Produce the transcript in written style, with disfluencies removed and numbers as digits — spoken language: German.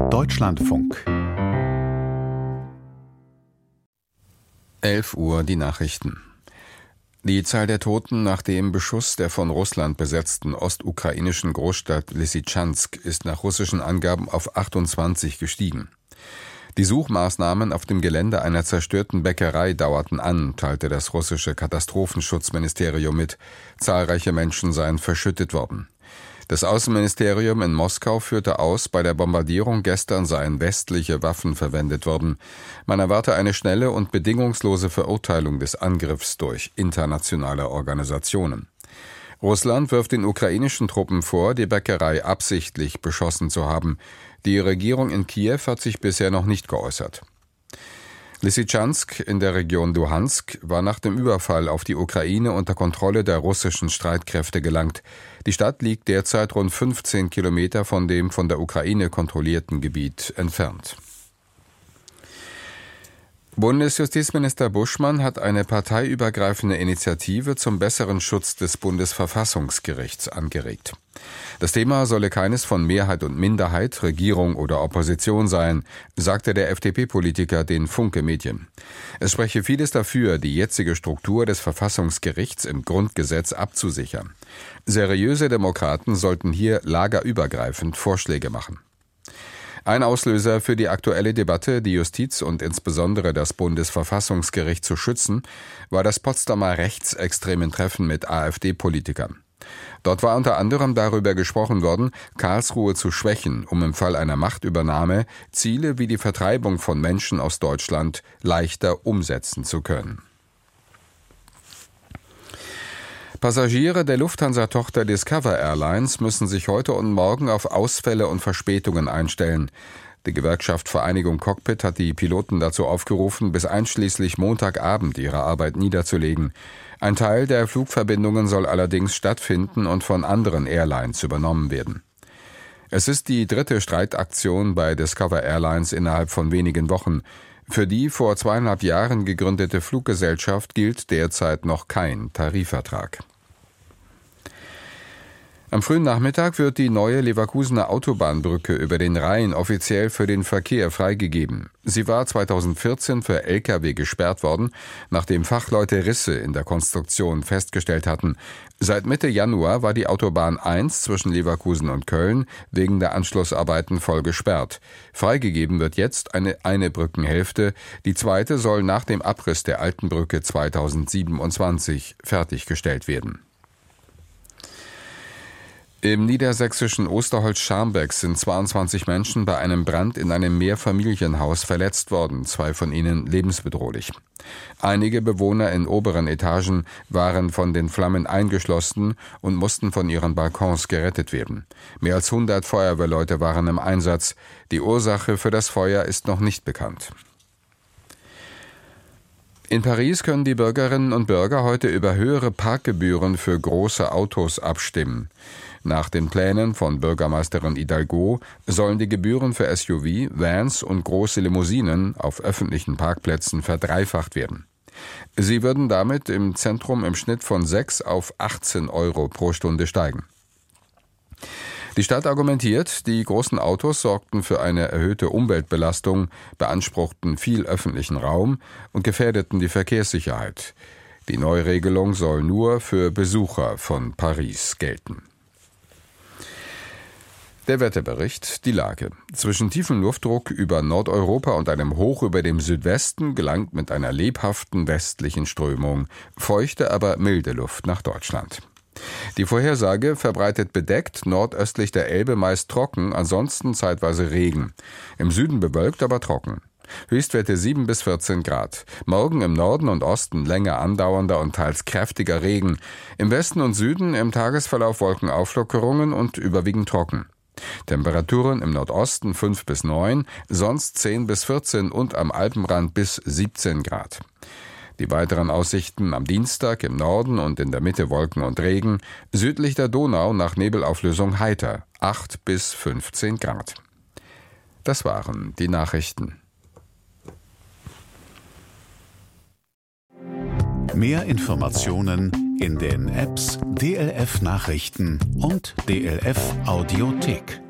Deutschlandfunk. 11 Uhr die Nachrichten. Die Zahl der Toten nach dem Beschuss der von Russland besetzten ostukrainischen Großstadt Lysychansk ist nach russischen Angaben auf 28 gestiegen. Die Suchmaßnahmen auf dem Gelände einer zerstörten Bäckerei dauerten an, teilte das russische Katastrophenschutzministerium mit. Zahlreiche Menschen seien verschüttet worden. Das Außenministerium in Moskau führte aus, bei der Bombardierung gestern seien westliche Waffen verwendet worden. Man erwarte eine schnelle und bedingungslose Verurteilung des Angriffs durch internationale Organisationen. Russland wirft den ukrainischen Truppen vor, die Bäckerei absichtlich beschossen zu haben. Die Regierung in Kiew hat sich bisher noch nicht geäußert. Lysychansk in der Region Luhansk war nach dem Überfall auf die Ukraine unter Kontrolle der russischen Streitkräfte gelangt. Die Stadt liegt derzeit rund 15 Kilometer von dem von der Ukraine kontrollierten Gebiet entfernt. Bundesjustizminister Buschmann hat eine parteiübergreifende Initiative zum besseren Schutz des Bundesverfassungsgerichts angeregt. Das Thema solle keines von Mehrheit und Minderheit, Regierung oder Opposition sein, sagte der FDP-Politiker den Funke-Medien. Es spreche vieles dafür, die jetzige Struktur des Verfassungsgerichts im Grundgesetz abzusichern. Seriöse Demokraten sollten hier lagerübergreifend Vorschläge machen. Ein Auslöser für die aktuelle Debatte, die Justiz und insbesondere das Bundesverfassungsgericht zu schützen, war das Potsdamer rechtsextremen Treffen mit AfD-Politikern. Dort war unter anderem darüber gesprochen worden, Karlsruhe zu schwächen, um im Fall einer Machtübernahme Ziele wie die Vertreibung von Menschen aus Deutschland leichter umsetzen zu können. Passagiere der Lufthansa-Tochter Discover Airlines müssen sich heute und morgen auf Ausfälle und Verspätungen einstellen. Die Gewerkschaft Vereinigung Cockpit hat die Piloten dazu aufgerufen, bis einschließlich Montagabend ihre Arbeit niederzulegen. Ein Teil der Flugverbindungen soll allerdings stattfinden und von anderen Airlines übernommen werden. Es ist die dritte Streitaktion bei Discover Airlines innerhalb von wenigen Wochen. Für die vor 2,5 Jahren gegründete Fluggesellschaft gilt derzeit noch kein Tarifvertrag. Am frühen Nachmittag wird die neue Leverkusener Autobahnbrücke über den Rhein offiziell für den Verkehr freigegeben. Sie war 2014 für Lkw gesperrt worden, nachdem Fachleute Risse in der Konstruktion festgestellt hatten. Seit Mitte Januar war die Autobahn 1 zwischen Leverkusen und Köln wegen der Anschlussarbeiten voll gesperrt. Freigegeben wird jetzt eine Brückenhälfte. Die zweite soll nach dem Abriss der alten Brücke 2027 fertiggestellt werden. Im niedersächsischen Osterholz-Scharmbeck sind 22 Menschen bei einem Brand in einem Mehrfamilienhaus verletzt worden, 2 von ihnen lebensbedrohlich. Einige Bewohner in oberen Etagen waren von den Flammen eingeschlossen und mussten von ihren Balkons gerettet werden. Mehr als 100 Feuerwehrleute waren im Einsatz. Die Ursache für das Feuer ist noch nicht bekannt. In Paris können die Bürgerinnen und Bürger heute über höhere Parkgebühren für große Autos abstimmen. Nach den Plänen von Bürgermeisterin Hidalgo sollen die Gebühren für SUV, Vans und große Limousinen auf öffentlichen Parkplätzen verdreifacht werden. Sie würden damit im Zentrum im Schnitt von 6 auf 18 Euro pro Stunde steigen. Die Stadt argumentiert, die großen Autos sorgten für eine erhöhte Umweltbelastung, beanspruchten viel öffentlichen Raum und gefährdeten die Verkehrssicherheit. Die Neuregelung soll nur für Besucher von Paris gelten. Der Wetterbericht, die Lage. Zwischen tiefem Luftdruck über Nordeuropa und einem Hoch über dem Südwesten gelangt mit einer lebhaften westlichen Strömung feuchte, aber milde Luft nach Deutschland. Die Vorhersage verbreitet bedeckt, nordöstlich der Elbe meist trocken, ansonsten zeitweise Regen. Im Süden bewölkt, aber trocken. Höchstwerte 7 bis 14 Grad. Morgen im Norden und Osten länger andauernder und teils kräftiger Regen. Im Westen und Süden im Tagesverlauf Wolkenauflockerungen und überwiegend trocken. Temperaturen im Nordosten 5 bis 9, sonst 10 bis 14 und am Alpenrand bis 17 Grad. Die weiteren Aussichten am Dienstag im Norden und in der Mitte Wolken und Regen, südlich der Donau nach Nebelauflösung heiter, 8 bis 15 Grad. Das waren die Nachrichten. Mehr Informationen in den Apps DLF Nachrichten und DLF Audiothek.